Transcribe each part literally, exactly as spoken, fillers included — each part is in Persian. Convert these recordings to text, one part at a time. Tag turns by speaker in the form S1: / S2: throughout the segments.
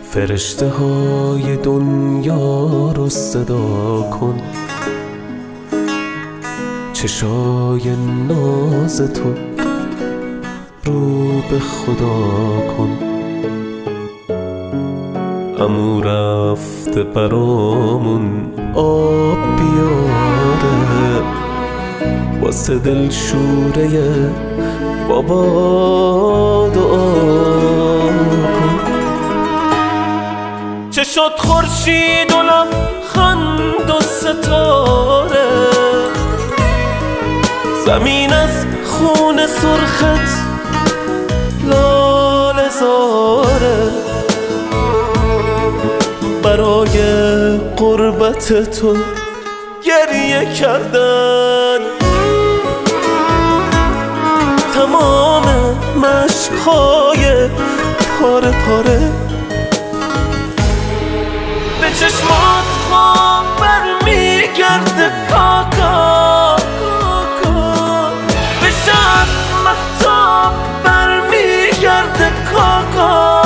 S1: فرشته های دنیا رو صدا کن، چشای ناز تو رو به خدا کن. عمو رفته برامون آب بیاره، واسه دلشوره بابا دعا کن. چه شد خورشید و لبخند و ستاره، زمین از خون سرخت لاله زاره. برای قربت تو گریه کردن تمام مشک‌های پاره پاره. به چشمات خواب برمیگرده کاکا، به شب مهتاب برمیگرده کاکا.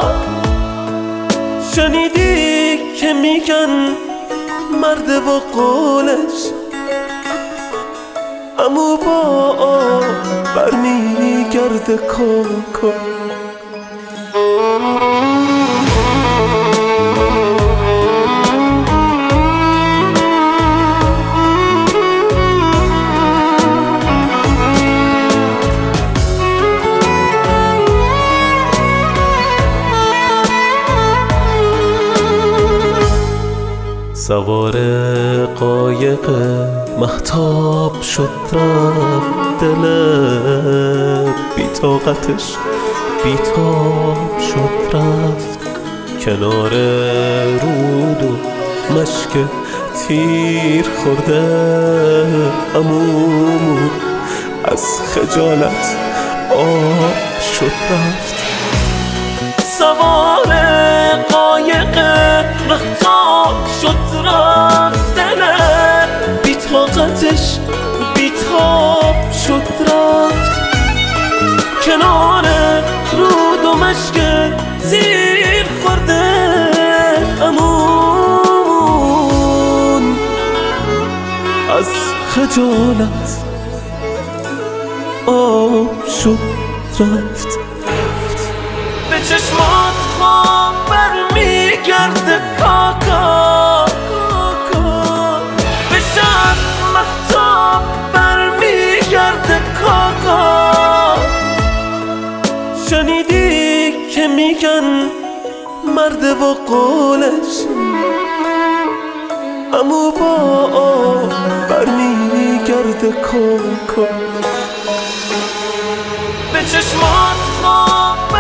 S1: شنیدی که میگن مرد و قولش، امو با آب برمیگرده کاکا. سوار قایق مهتاب شد رفت، دل بی‌طاقتش بیتاب شد رفت. کنار رود و مشک تیر خورده عمومون از خجالت آب شد رفت. سوار قایق مهتاب شد رفت، دل بی‌طاقتش بیتاب شد رفت. کنار رود و مشک زیر خورده عمومون از خجالت آب شد رفت. به چشمات خواب برمیگرده کاکا، به شب مهتاب برمیگرده کاکا. شنیدی که میگن مرد و قولش، امو با آب برمیگرده کاکا. به چشمات خواب